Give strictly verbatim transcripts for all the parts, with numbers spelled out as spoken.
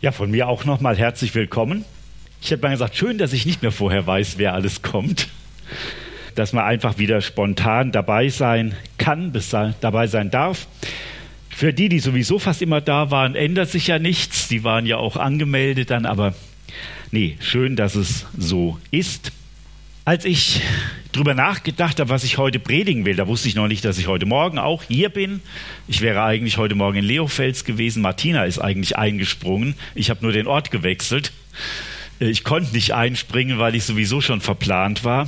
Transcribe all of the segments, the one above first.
Ja, von mir auch nochmal herzlich willkommen. Ich habe mal gesagt, schön, dass ich nicht mehr vorher weiß, wer alles kommt. Dass man einfach wieder spontan dabei sein kann, bis dabei sein darf. Für die, die sowieso fast immer da waren, ändert sich ja nichts. Die waren ja auch angemeldet dann, aber nee, schön, dass es so ist. Als ich drüber nachgedacht habe, was ich heute predigen will, da wusste ich noch nicht, dass ich heute Morgen auch hier bin. Ich wäre eigentlich heute Morgen in Leofels gewesen. Martina ist eigentlich eingesprungen. Ich habe nur den Ort gewechselt. Ich konnte nicht einspringen, weil ich sowieso schon verplant war.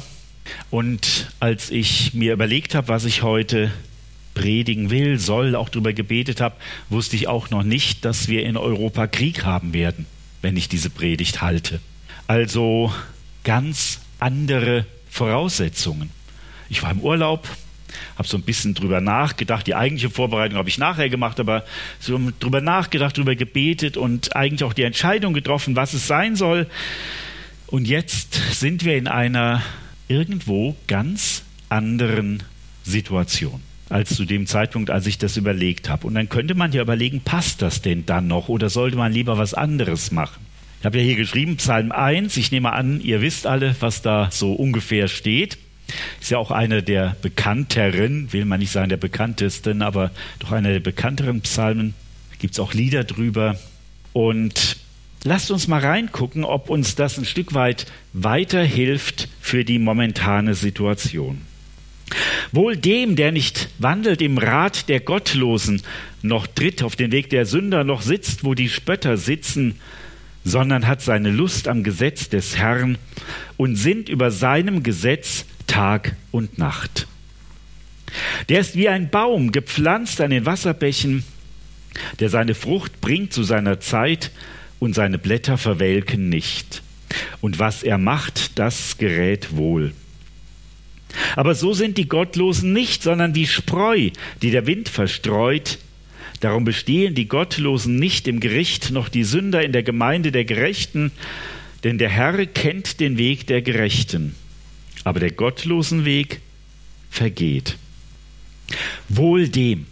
Und als ich mir überlegt habe, was ich heute predigen will, soll, auch darüber gebetet habe, wusste ich auch noch nicht, dass wir in Europa Krieg haben werden, wenn ich diese Predigt halte. Also ganz andere Voraussetzungen. Ich war im Urlaub, habe so ein bisschen drüber nachgedacht. Die eigentliche Vorbereitung habe ich nachher gemacht, aber so drüber nachgedacht, drüber gebetet und eigentlich auch die Entscheidung getroffen, was es sein soll. Und jetzt sind wir in einer irgendwo ganz anderen Situation als zu dem Zeitpunkt, als ich das überlegt habe. Und dann könnte man ja überlegen, passt das denn dann noch oder sollte man lieber was anderes machen? Ich habe ja hier geschrieben, Psalm eins, ich nehme an, ihr wisst alle, was da so ungefähr steht. Ist ja auch einer der bekannteren, will man nicht sagen der bekanntesten, aber doch einer der bekannteren Psalmen. Gibt es auch Lieder drüber. Und lasst uns mal reingucken, ob uns das ein Stück weit weiterhilft für die momentane Situation. Wohl dem, der nicht wandelt im Rat der Gottlosen, noch tritt auf den Weg der Sünder, noch sitzt, wo die Spötter sitzen, sondern hat seine Lust am Gesetz des Herrn und sinnt über seinem Gesetz Tag und Nacht. Der ist wie ein Baum, gepflanzt an den Wasserbächen, der seine Frucht bringt zu seiner Zeit und seine Blätter verwelken nicht. Und was er macht, das gerät wohl. Aber so sind die Gottlosen nicht, sondern wie Spreu, die der Wind verstreut. Darum bestehen die Gottlosen nicht im Gericht, noch die Sünder in der Gemeinde der Gerechten, denn der Herr kennt den Weg der Gerechten, aber der gottlosen Weg vergeht. Wohl dem.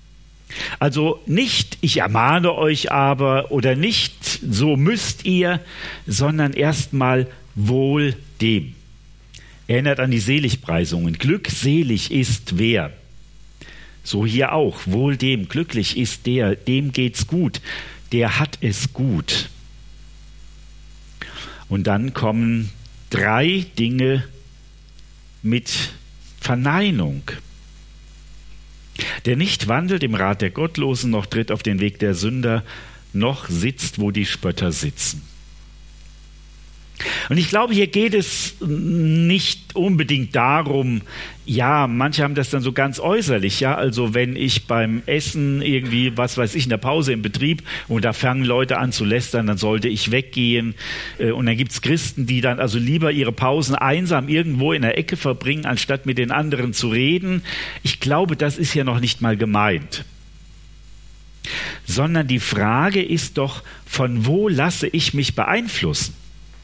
Also nicht, ich ermahne euch aber, oder nicht, so müsst ihr, sondern erstmal wohl dem. Erinnert an die Seligpreisungen. Glückselig ist wer. So hier auch, wohl dem, glücklich ist der, dem geht's gut, der hat es gut. Und dann kommen drei Dinge mit Verneinung. Der nicht wandelt im Rat der Gottlosen, noch tritt auf den Weg der Sünder, noch sitzt, wo die Spötter sitzen. Und ich glaube, hier geht es nicht unbedingt darum, ja, manche haben das dann so ganz äußerlich, ja, also wenn ich beim Essen irgendwie, was weiß ich, in der Pause im Betrieb und da fangen Leute an zu lästern, dann sollte ich weggehen und dann gibt es Christen, die dann also lieber ihre Pausen einsam irgendwo in der Ecke verbringen, anstatt mit den anderen zu reden. Ich glaube, das ist ja noch nicht mal gemeint. Sondern die Frage ist doch, von wo lasse ich mich beeinflussen?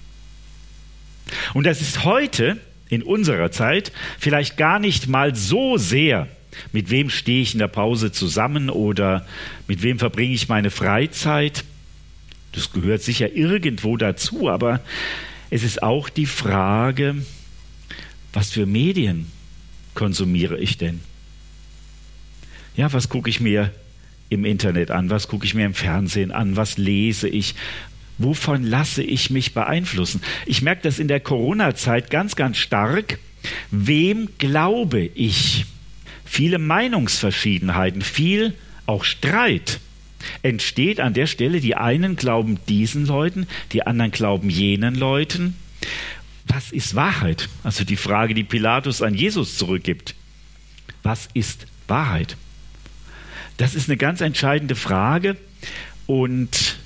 Und das ist heute, in unserer Zeit, vielleicht gar nicht mal so sehr, mit wem stehe ich in der Pause zusammen oder mit wem verbringe ich meine Freizeit. Das gehört sicher irgendwo dazu, aber es ist auch die Frage, was für Medien konsumiere ich denn? Ja, was gucke ich mir im Internet an? Was gucke ich mir im Fernsehen an? Was lese ich? Wovon lasse ich mich beeinflussen? Ich merke das in der Corona-Zeit ganz, ganz stark. Wem glaube ich? Viele Meinungsverschiedenheiten, viel auch Streit entsteht an der Stelle. Die einen glauben diesen Leuten, die anderen glauben jenen Leuten. Was ist Wahrheit? Also die Frage, die Pilatus an Jesus zurückgibt. Was ist Wahrheit? Das ist eine ganz entscheidende Frage und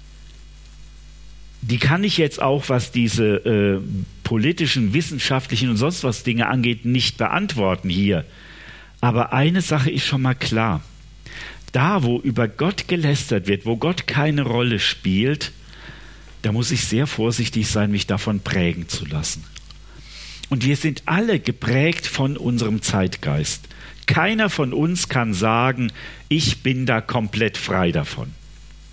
die kann ich jetzt auch, was diese äh, politischen, wissenschaftlichen und sonst was Dinge angeht, nicht beantworten hier. Aber eine Sache ist schon mal klar. Da, wo über Gott gelästert wird, wo Gott keine Rolle spielt, da muss ich sehr vorsichtig sein, mich davon prägen zu lassen. Und wir sind alle geprägt von unserem Zeitgeist. Keiner von uns kann sagen, ich bin da komplett frei davon.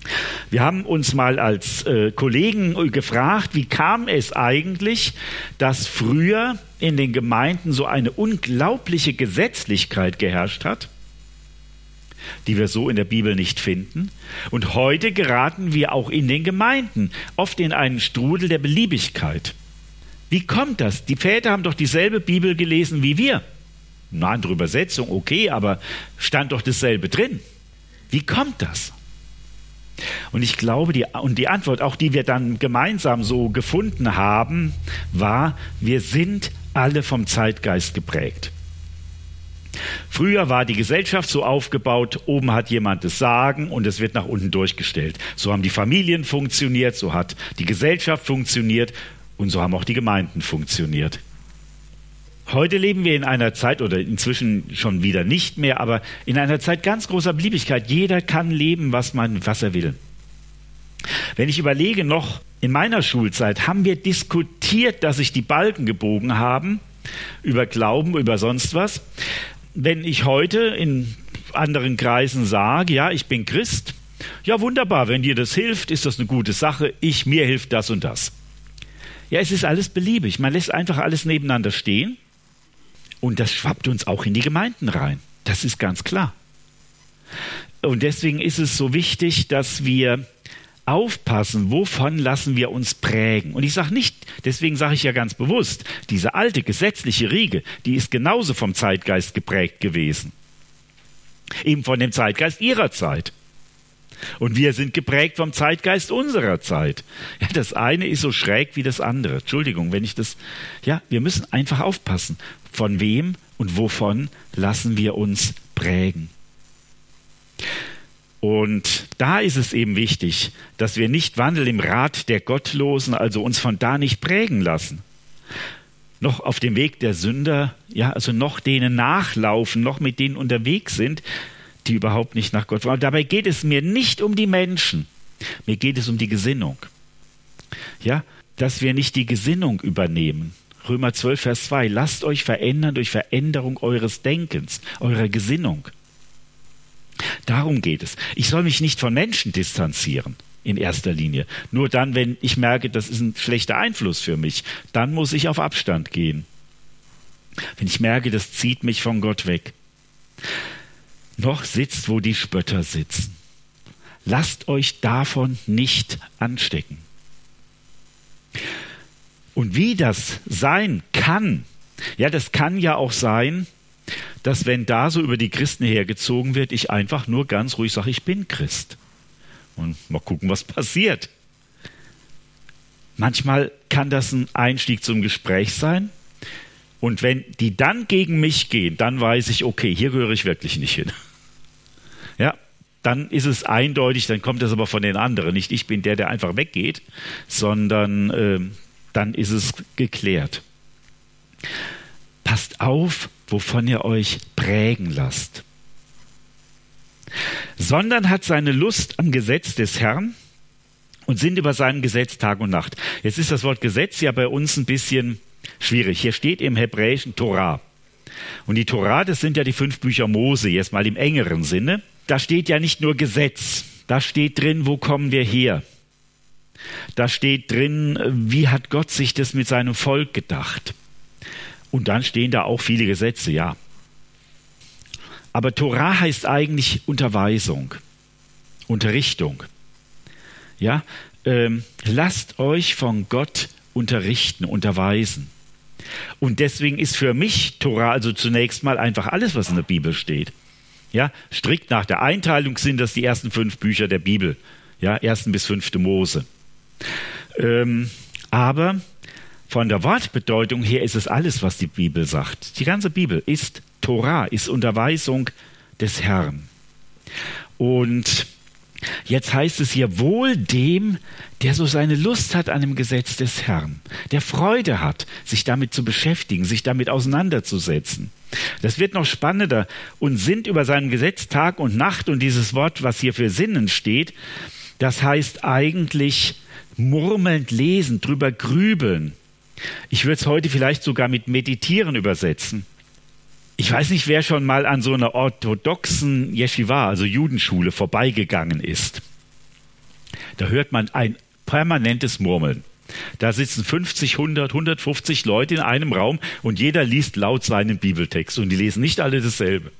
Wir haben uns mal als äh, Kollegen gefragt, wie kam es eigentlich, dass früher in den Gemeinden so eine unglaubliche Gesetzlichkeit geherrscht hat, die wir so in der Bibel nicht finden. Und heute geraten wir auch in den Gemeinden oft in einen Strudel der Beliebigkeit. Wie kommt das? Die Väter haben doch dieselbe Bibel gelesen wie wir. Eine andere Übersetzung, okay, aber stand doch dasselbe drin. Wie kommt das? Und ich glaube, die, und die Antwort, auch die wir dann gemeinsam so gefunden haben, war, wir sind alle vom Zeitgeist geprägt. Früher war die Gesellschaft so aufgebaut, oben hat jemand das Sagen und es wird nach unten durchgestellt. So haben die Familien funktioniert, so hat die Gesellschaft funktioniert und so haben auch die Gemeinden funktioniert. Heute leben wir in einer Zeit, oder inzwischen schon wieder nicht mehr, aber in einer Zeit ganz großer Beliebigkeit. Jeder kann leben, was man, was er will. Wenn ich überlege, noch in meiner Schulzeit haben wir diskutiert, dass sich die Balken gebogen haben, über Glauben, über sonst was. Wenn ich heute in anderen Kreisen sage, ja, ich bin Christ, ja wunderbar, wenn dir das hilft, ist das eine gute Sache, ich, mir hilft das und das. Ja, es ist alles beliebig, man lässt einfach alles nebeneinander stehen. Und das schwappt uns auch in die Gemeinden rein. Das ist ganz klar. Und deswegen ist es so wichtig, dass wir aufpassen, wovon lassen wir uns prägen. Und ich sage nicht, deswegen sage ich ja ganz bewusst, diese alte gesetzliche Riege, die ist genauso vom Zeitgeist geprägt gewesen. Eben von dem Zeitgeist ihrer Zeit. Und wir sind geprägt vom Zeitgeist unserer Zeit. Ja, das eine ist so schräg wie das andere. Entschuldigung, wenn ich das... Ja, wir müssen einfach aufpassen. Von wem und wovon lassen wir uns prägen? Und da ist es eben wichtig, dass wir nicht wandeln im Rat der Gottlosen, also uns von da nicht prägen lassen. Noch auf dem Weg der Sünder, ja, also noch denen nachlaufen, noch mit denen unterwegs sind, die überhaupt nicht nach Gott wollen. Dabei geht es mir nicht um die Menschen, mir geht es um die Gesinnung. Ja, dass wir nicht die Gesinnung übernehmen. Römer zwölf, Vers zwei, lasst euch verändern durch Veränderung eures Denkens, eurer Gesinnung. Darum geht es. Ich soll mich nicht von Menschen distanzieren, in erster Linie. Nur dann, wenn ich merke, das ist ein schlechter Einfluss für mich, dann muss ich auf Abstand gehen. Wenn ich merke, das zieht mich von Gott weg. Noch sitzt, wo die Spötter sitzen. Lasst euch davon nicht anstecken. Und wie das sein kann, ja, das kann ja auch sein, dass wenn da so über die Christen hergezogen wird, ich einfach nur ganz ruhig sage, ich bin Christ. Und mal gucken, was passiert. Manchmal kann das ein Einstieg zum Gespräch sein. Und wenn die dann gegen mich gehen, dann weiß ich, okay, hier gehöre ich wirklich nicht hin. Ja, dann ist es eindeutig, dann kommt das aber von den anderen. Nicht ich bin der, der einfach weggeht, sondern äh, dann ist es geklärt. Passt auf, wovon ihr euch prägen lasst. Sondern hat seine Lust am Gesetz des Herrn und sind über seinem Gesetz Tag und Nacht. Jetzt ist das Wort Gesetz ja bei uns ein bisschen schwierig. Hier steht im Hebräischen Torah. Und die Torah, das sind ja die fünf Bücher Mose, jetzt mal im engeren Sinne. Da steht ja nicht nur Gesetz, da steht drin, wo kommen wir her? Da steht drin, wie hat Gott sich das mit seinem Volk gedacht? Und dann stehen da auch viele Gesetze, ja. Aber Torah heißt eigentlich Unterweisung, Unterrichtung. Ja, ähm, lasst euch von Gott unterrichten, unterweisen. Und deswegen ist für mich Torah also zunächst mal einfach alles, was in der Bibel steht. Ja, strikt nach der Einteilung sind das die ersten fünf Bücher der Bibel. Ja, ersten bis fünfte Mose. Ähm, aber von der Wortbedeutung her ist es alles, was die Bibel sagt. Die ganze Bibel ist Torah, ist Unterweisung des Herrn. Und jetzt heißt es hier, wohl dem, der so seine Lust hat an dem Gesetz des Herrn, der Freude hat, sich damit zu beschäftigen, sich damit auseinanderzusetzen. Das wird noch spannender. Und sind über seinem Gesetz Tag und Nacht, und dieses Wort, was hier für Sinnen steht, das heißt eigentlich murmelnd lesen, drüber grübeln. Ich würde es heute vielleicht sogar mit meditieren übersetzen. Ich weiß nicht, wer schon mal an so einer orthodoxen Yeshiva, also Judenschule, vorbeigegangen ist. Da hört man ein permanentes Murmeln. Da sitzen fünfzig, hundert, hundertfünfzig Leute in einem Raum und jeder liest laut seinen Bibeltext und die lesen nicht alle dasselbe.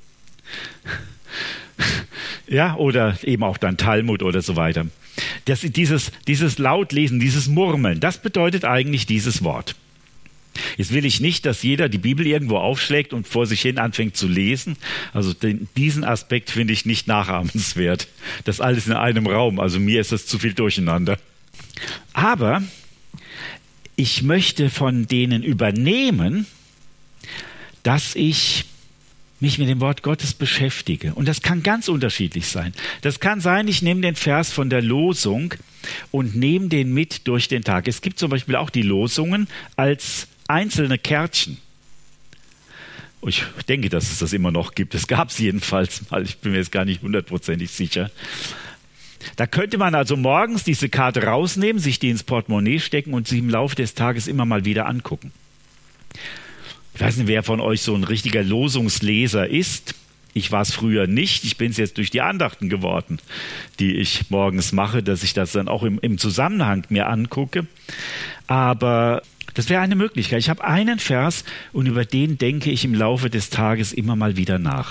Ja, oder eben auch dann Talmud oder so weiter. Das, dieses, dieses Lautlesen, dieses Murmeln, das bedeutet eigentlich dieses Wort. Jetzt will ich nicht, dass jeder die Bibel irgendwo aufschlägt und vor sich hin anfängt zu lesen. Also den, diesen Aspekt finde ich nicht nachahmenswert. Das alles in einem Raum, also mir ist das zu viel durcheinander. Aber ich möchte von denen übernehmen, dass ich mich mit dem Wort Gottes beschäftige. Und das kann ganz unterschiedlich sein. Das kann sein, ich nehme den Vers von der Losung und nehme den mit durch den Tag. Es gibt zum Beispiel auch die Losungen als einzelne Kärtchen. Ich denke, dass es das immer noch gibt. Es gab es jedenfalls mal. Ich bin mir jetzt gar nicht hundertprozentig sicher. Da könnte man also morgens diese Karte rausnehmen, sich die ins Portemonnaie stecken und sie im Laufe des Tages immer mal wieder angucken. Ich weiß nicht, wer von euch so ein richtiger Losungsleser ist. Ich war es früher nicht. Ich bin es jetzt durch die Andachten geworden, die ich morgens mache, dass ich das dann auch im, im Zusammenhang mir angucke. Aber das wäre eine Möglichkeit. Ich habe einen Vers und über den denke ich im Laufe des Tages immer mal wieder nach.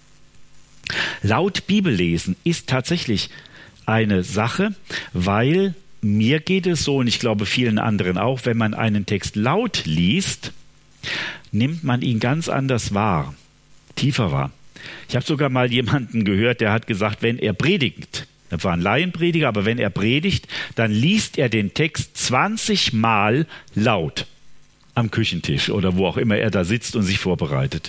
Laut Bibellesen ist tatsächlich eine Sache, weil mir geht es so und ich glaube vielen anderen auch, wenn man einen Text laut liest, nimmt man ihn ganz anders wahr, tiefer wahr. Ich habe sogar mal jemanden gehört, der hat gesagt, wenn er predigt, das war ein Laienprediger, aber wenn er predigt, dann liest er den Text zwanzig Mal laut am Küchentisch oder wo auch immer er da sitzt und sich vorbereitet.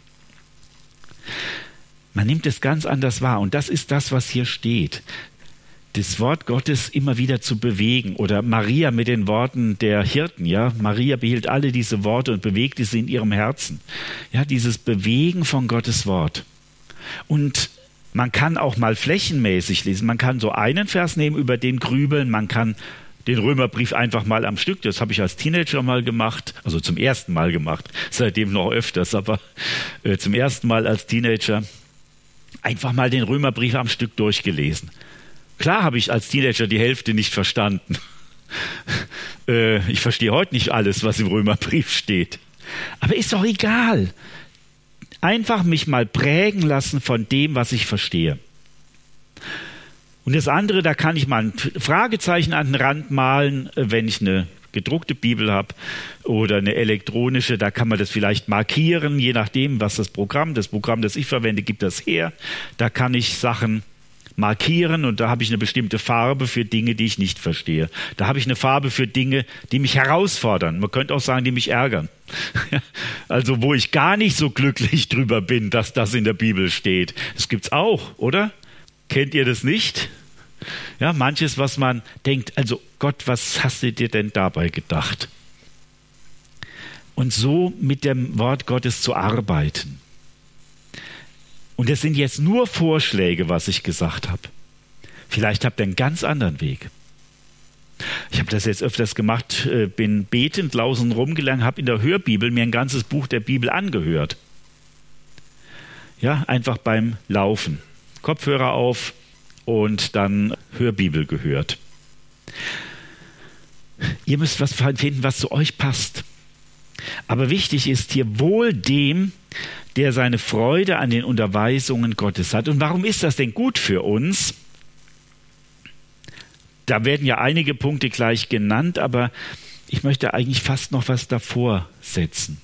Man nimmt es ganz anders wahr und das ist das, was hier steht. Das Wort Gottes immer wieder zu bewegen oder Maria mit den Worten der Hirten, ja, Maria behielt alle diese Worte und bewegte sie in ihrem Herzen. Ja, dieses Bewegen von Gottes Wort. Und man kann auch mal flächenmäßig lesen. Man kann so einen Vers nehmen, über den grübeln, man kann den Römerbrief einfach mal am Stück, das habe ich als Teenager mal gemacht, also zum ersten Mal gemacht, seitdem noch öfters, aber äh, zum ersten Mal als Teenager einfach mal den Römerbrief am Stück durchgelesen. Klar habe ich als Teenager die Hälfte nicht verstanden. äh, ich verstehe heute nicht alles, was im Römerbrief steht. Aber ist doch egal. Einfach mich mal prägen lassen von dem, was ich verstehe. Und das andere, da kann ich mal ein Fragezeichen an den Rand malen, wenn ich eine gedruckte Bibel habe oder eine elektronische, da kann man das vielleicht markieren, je nachdem, was das Programm, das Programm, das ich verwende, gibt das her. Da kann ich Sachen markieren und da habe ich eine bestimmte Farbe für Dinge, die ich nicht verstehe. Da habe ich eine Farbe für Dinge, die mich herausfordern. Man könnte auch sagen, die mich ärgern. Also wo ich gar nicht so glücklich drüber bin, dass das in der Bibel steht. Das gibt's auch, oder? Kennt ihr das nicht? Ja, manches, was man denkt, also Gott, was hast du dir denn dabei gedacht? Und so mit dem Wort Gottes zu arbeiten. Und es sind jetzt nur Vorschläge, was ich gesagt habe. Vielleicht habt ihr einen ganz anderen Weg. Ich habe das jetzt öfters gemacht, bin betend draußen rumgegangen, habe in der Hörbibel mir ein ganzes Buch der Bibel angehört. Ja, einfach beim Laufen. Kopfhörer auf und dann Hörbibel gehört. Ihr müsst was finden, was zu euch passt. Aber wichtig ist hier wohl dem, der seine Freude an den Unterweisungen Gottes hat. Und warum ist das denn gut für uns? Da werden ja einige Punkte gleich genannt, aber ich möchte eigentlich fast noch was davor setzen.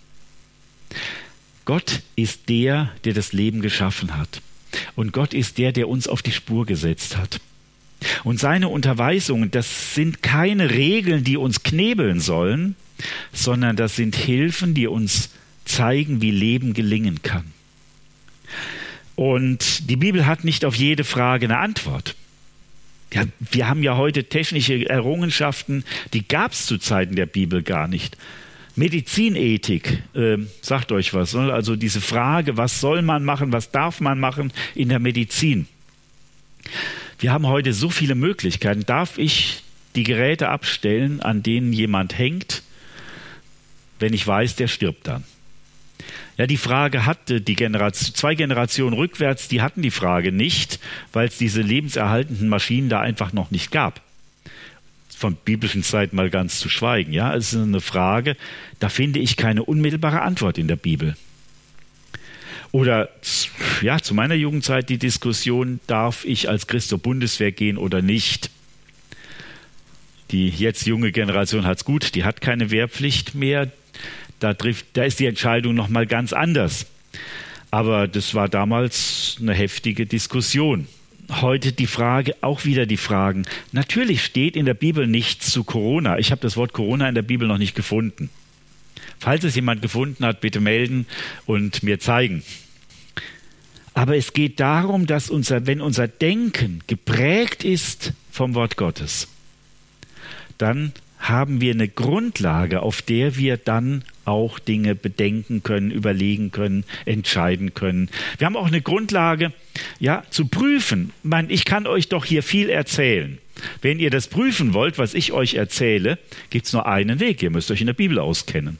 Gott ist der, der das Leben geschaffen hat. Und Gott ist der, der uns auf die Spur gesetzt hat. Und seine Unterweisungen, das sind keine Regeln, die uns knebeln sollen, sondern das sind Hilfen, die uns zeigen, wie Leben gelingen kann. Und die Bibel hat nicht auf jede Frage eine Antwort. Ja, wir haben ja heute technische Errungenschaften, die gab es zu Zeiten der Bibel gar nicht. Medizinethik, äh, sagt euch was, ne? Also diese Frage, was soll man machen, was darf man machen in der Medizin. Wir haben heute so viele Möglichkeiten. Darf ich die Geräte abstellen, an denen jemand hängt, wenn ich weiß, der stirbt dann? Ja, die Frage hatte die Generation, zwei Generationen rückwärts, die hatten die Frage nicht, weil es diese lebenserhaltenden Maschinen da einfach noch nicht gab. Von biblischen Zeiten mal ganz zu schweigen. Ja, es ist eine Frage, da finde ich keine unmittelbare Antwort in der Bibel. Oder ja, zu meiner Jugendzeit die Diskussion, darf ich als Christ zur Bundeswehr gehen oder nicht? Die jetzt junge Generation hat es gut, die hat keine Wehrpflicht mehr. Da, trifft, da ist die Entscheidung noch mal ganz anders. Aber das war damals eine heftige Diskussion. Heute die Frage, auch wieder die Fragen. Natürlich steht in der Bibel nichts zu Corona. Ich habe das Wort Corona in der Bibel noch nicht gefunden. Falls es jemand gefunden hat, bitte melden und mir zeigen. Aber es geht darum, dass unser, wenn unser Denken geprägt ist vom Wort Gottes, dann haben wir eine Grundlage, auf der wir dann auch Dinge bedenken können, überlegen können, entscheiden können. Wir haben auch eine Grundlage, ja, zu prüfen. Ich meine, ich kann euch doch hier viel erzählen. Wenn ihr das prüfen wollt, was ich euch erzähle, gibt es nur einen Weg. Ihr müsst euch in der Bibel auskennen.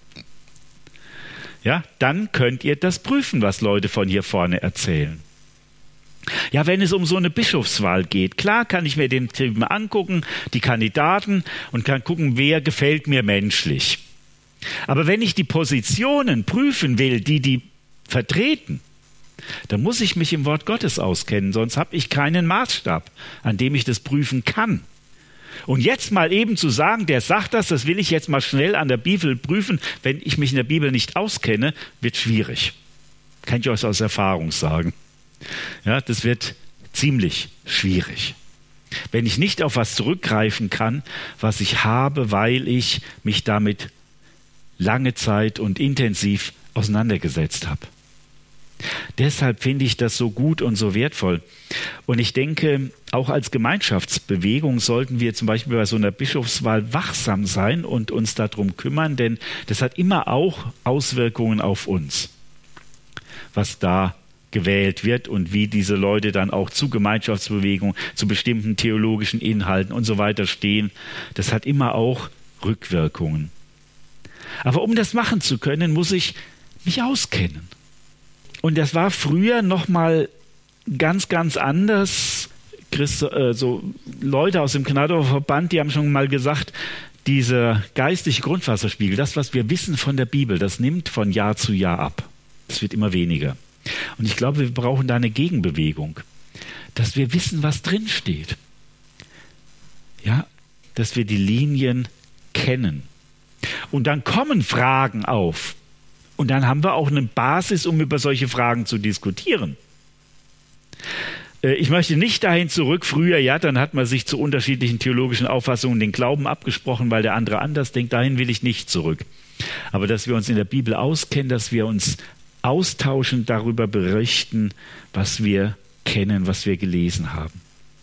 Ja, dann könnt ihr das prüfen, was Leute von hier vorne erzählen. Ja, wenn es um so eine Bischofswahl geht, klar kann ich mir den Typen angucken, die Kandidaten, und kann gucken, wer gefällt mir menschlich. Aber wenn ich die Positionen prüfen will, die die vertreten, dann muss ich mich im Wort Gottes auskennen, sonst habe ich keinen Maßstab, an dem ich das prüfen kann. Und jetzt mal eben zu sagen, der sagt das, das will ich jetzt mal schnell an der Bibel prüfen, wenn ich mich in der Bibel nicht auskenne, wird schwierig. Kann ich euch aus Erfahrung sagen. Ja, das wird ziemlich schwierig. Wenn ich nicht auf was zurückgreifen kann, was ich habe, weil ich mich damit lange Zeit und intensiv auseinandergesetzt habe. Deshalb finde ich das so gut und so wertvoll. Und ich denke, auch als Gemeinschaftsbewegung sollten wir zum Beispiel bei so einer Bischofswahl wachsam sein und uns darum kümmern, denn das hat immer auch Auswirkungen auf uns, was da gewählt wird und wie diese Leute dann auch zu Gemeinschaftsbewegungen, zu bestimmten theologischen Inhalten und so weiter stehen. Das hat immer auch Rückwirkungen. Aber um das machen zu können, muss ich mich auskennen. Und das war früher noch mal ganz, ganz anders. Christ, äh, so Leute aus dem Gnadauer Verband, die haben schon mal gesagt, dieser geistliche Grundwasserspiegel, das, was wir wissen von der Bibel, das nimmt von Jahr zu Jahr ab. Es wird immer weniger. Und ich glaube, wir brauchen da eine Gegenbewegung, dass wir wissen, was drin steht. Ja, dass wir die Linien kennen. Und dann kommen Fragen auf. Und dann haben wir auch eine Basis, um über solche Fragen zu diskutieren. Ich möchte nicht dahin zurück, früher, ja, dann hat man sich zu unterschiedlichen theologischen Auffassungen den Glauben abgesprochen, weil der andere anders denkt. Dahin will ich nicht zurück. Aber dass wir uns in der Bibel auskennen, dass wir uns austauschen, darüber berichten, was wir kennen, was wir gelesen haben.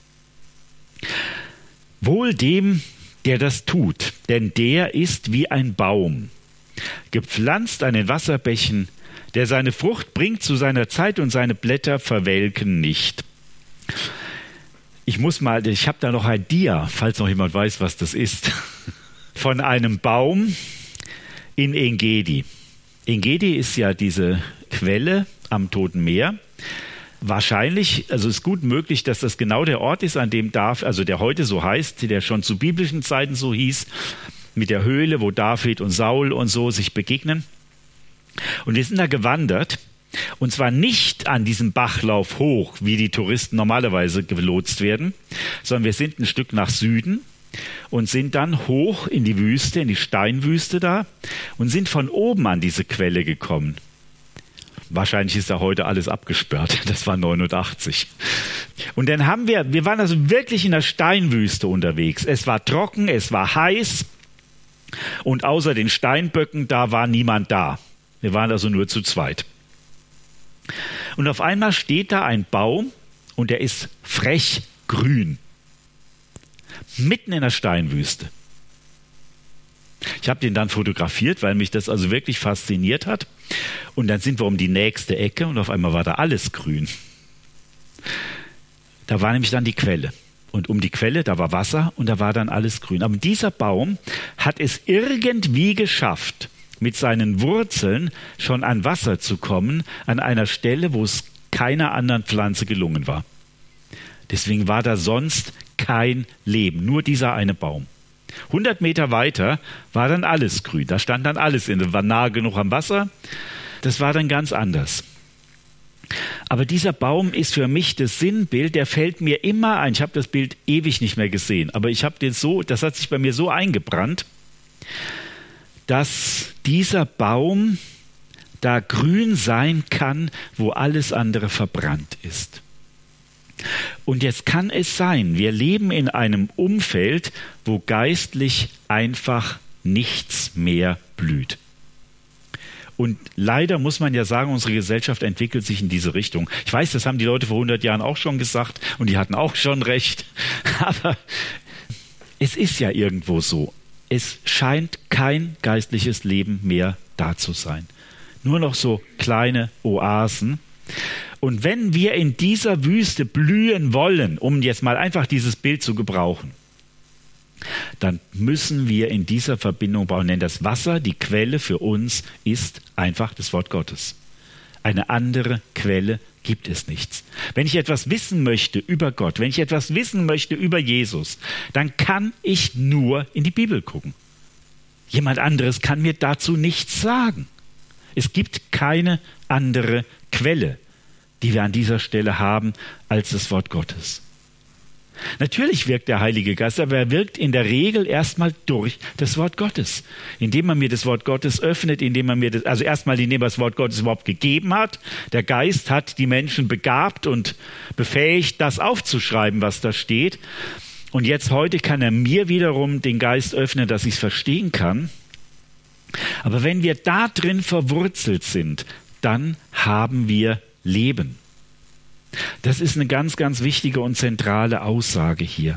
Wohl dem, der das tut, denn der ist wie ein Baum, gepflanzt an den Wasserbächen, der seine Frucht bringt zu seiner Zeit und seine Blätter verwelken nicht. Ich muss mal, ich habe da noch ein Dia, falls noch jemand weiß, was das ist, von einem Baum in Engedi. Engedi ist ja diese Quelle am Toten Meer. Wahrscheinlich, also ist gut möglich, dass das genau der Ort ist, an dem David, also der heute so heißt, der schon zu biblischen Zeiten so hieß, mit der Höhle, wo David und Saul und so sich begegnen. Und wir sind da gewandert, und zwar nicht an diesem Bachlauf hoch, wie die Touristen normalerweise gelotst werden, sondern wir sind ein Stück nach Süden und sind dann hoch in die Wüste, in die Steinwüste da und sind von oben an diese Quelle gekommen. Wahrscheinlich ist da heute alles abgesperrt. Das war neunundachtzig. Und dann haben wir, wir waren also wirklich in der Steinwüste unterwegs. Es war trocken, es war heiß und außer den Steinböcken, da war niemand da. Wir waren also nur zu zweit. Und auf einmal steht da ein Baum und der ist frech grün. Mitten in der Steinwüste. Ich habe den dann fotografiert, weil mich das also wirklich fasziniert hat. Und dann sind wir um die nächste Ecke und auf einmal war da alles grün. Da war nämlich dann die Quelle. Und um die Quelle, da war Wasser und da war dann alles grün. Aber dieser Baum hat es irgendwie geschafft, mit seinen Wurzeln schon an Wasser zu kommen, an einer Stelle, wo es keiner anderen Pflanze gelungen war. Deswegen war da sonst kein Leben, nur dieser eine Baum. hundert Meter weiter war dann alles grün, da stand dann alles in, war nahe genug am Wasser. Das war dann ganz anders. Aber dieser Baum ist für mich das Sinnbild, der fällt mir immer ein. Ich habe das Bild ewig nicht mehr gesehen, aber ich habe den so, das hat sich bei mir so eingebrannt, dass dieser Baum da grün sein kann, wo alles andere verbrannt ist. Und jetzt kann es sein, wir leben in einem Umfeld, wo geistlich einfach nichts mehr blüht. Und leider muss man ja sagen, unsere Gesellschaft entwickelt sich in diese Richtung. Ich weiß, das haben die Leute vor hundert Jahren auch schon gesagt und die hatten auch schon recht. Aber es ist ja irgendwo so. Es scheint kein geistliches Leben mehr da zu sein. Nur noch so kleine Oasen. Und wenn wir in dieser Wüste blühen wollen, um jetzt mal einfach dieses Bild zu gebrauchen, dann müssen wir in dieser Verbindung bauen. Denn das Wasser, die Quelle für uns, ist einfach das Wort Gottes. Eine andere Quelle gibt es nichts. Wenn ich etwas wissen möchte über Gott, wenn ich etwas wissen möchte über Jesus, dann kann ich nur in die Bibel gucken. Jemand anderes kann mir dazu nichts sagen. Es gibt keine andere Quelle, die wir an dieser Stelle haben, als das Wort Gottes. Natürlich wirkt der Heilige Geist, aber er wirkt in der Regel erstmal durch das Wort Gottes. Indem er mir das Wort Gottes öffnet, indem er mir das, also erstmal indem er das Wort Gottes überhaupt gegeben hat. Der Geist hat die Menschen begabt und befähigt, das aufzuschreiben, was da steht. Und jetzt heute kann er mir wiederum den Geist öffnen, dass ich es verstehen kann. Aber wenn wir da drin verwurzelt sind, dann haben wir Leben. Das ist eine ganz, ganz wichtige und zentrale Aussage hier.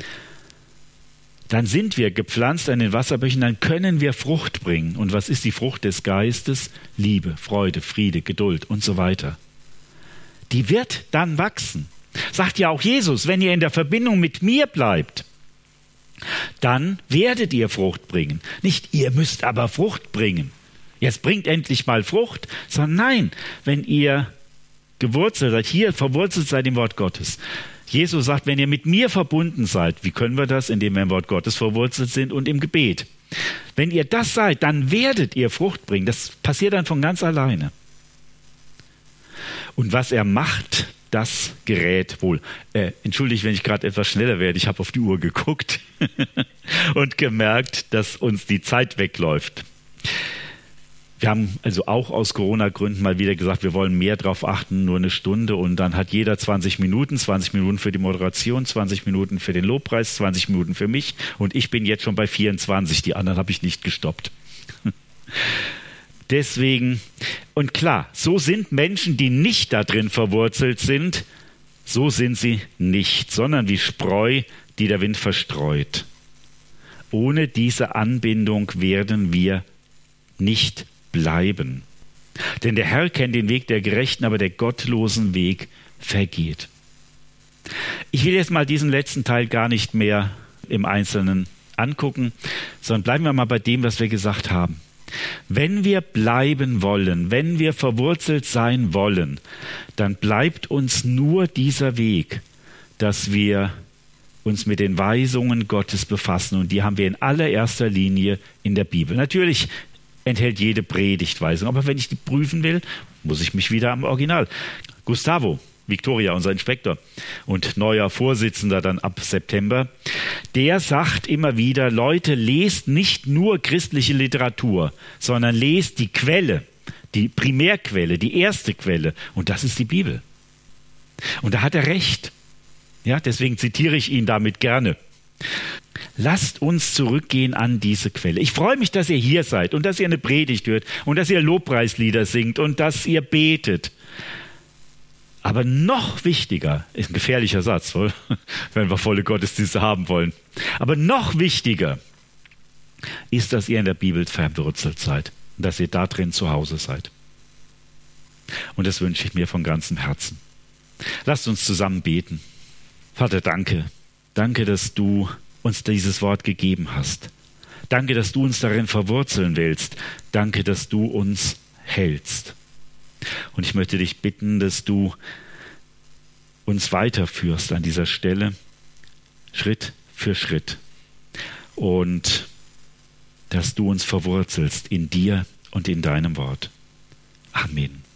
Dann sind wir gepflanzt an den Wasserbächen, dann können wir Frucht bringen. Und was ist die Frucht des Geistes? Liebe, Freude, Friede, Geduld und so weiter. Die wird dann wachsen. Sagt ja auch Jesus, wenn ihr in der Verbindung mit mir bleibt, dann werdet ihr Frucht bringen. Nicht ihr müsst aber Frucht bringen. Jetzt bringt endlich mal Frucht, sondern nein, wenn ihr gewurzelt seid, hier verwurzelt seid im Wort Gottes. Jesus sagt, wenn ihr mit mir verbunden seid, wie können wir das? Indem wir im Wort Gottes verwurzelt sind und im Gebet. Wenn ihr das seid, dann werdet ihr Frucht bringen. Das passiert dann von ganz alleine. Und was er macht, das gerät wohl. Äh, entschuldigt, wenn ich gerade etwas schneller werde. Ich habe auf die Uhr geguckt und gemerkt, dass uns die Zeit wegläuft. Wir haben also auch aus Corona-Gründen mal wieder gesagt, wir wollen mehr darauf achten, nur eine Stunde. Und dann hat jeder zwanzig Minuten, zwanzig Minuten für die Moderation, zwanzig Minuten für den Lobpreis, zwanzig Minuten für mich. Und ich bin jetzt schon bei vierundzwanzig, die anderen habe ich nicht gestoppt. Deswegen, und klar, so sind Menschen, die nicht da drin verwurzelt sind, so sind sie nicht, sondern wie Spreu, die der Wind verstreut. Ohne diese Anbindung werden wir nicht bleiben. Denn der Herr kennt den Weg der Gerechten, aber der gottlosen Weg vergeht. Ich will jetzt mal diesen letzten Teil gar nicht mehr im Einzelnen angucken, sondern bleiben wir mal bei dem, was wir gesagt haben. Wenn wir bleiben wollen, wenn wir verwurzelt sein wollen, dann bleibt uns nur dieser Weg, dass wir uns mit den Weisungen Gottes befassen. Und die haben wir in allererster Linie in der Bibel. Natürlich enthält jede Predigt Weisung, aber wenn ich die prüfen will, muss ich mich wieder am Original. Gustavo Victoria, unser Inspektor und neuer Vorsitzender dann ab September, der sagt immer wieder, Leute, lest nicht nur christliche Literatur, sondern lest die Quelle, die Primärquelle, die erste Quelle, und das ist die Bibel. Und da hat er recht. Ja, deswegen zitiere ich ihn damit gerne. Lasst uns zurückgehen an diese Quelle. Ich freue mich, dass ihr hier seid und dass ihr eine Predigt hört und dass ihr Lobpreislieder singt und dass ihr betet. Aber noch wichtiger, ist ein gefährlicher Satz, wenn wir volle Gottesdienste haben wollen. Aber noch wichtiger ist, dass ihr in der Bibel verwurzelt seid und dass ihr da drin zu Hause seid. Und das wünsche ich mir von ganzem Herzen. Lasst uns zusammen beten. Vater, danke. Danke, dass du uns dieses Wort gegeben hast. Danke, dass du uns darin verwurzeln willst. Danke, dass du uns hältst. Und ich möchte dich bitten, dass du uns weiterführst an dieser Stelle, Schritt für Schritt. Und dass du uns verwurzelst in dir und in deinem Wort. Amen.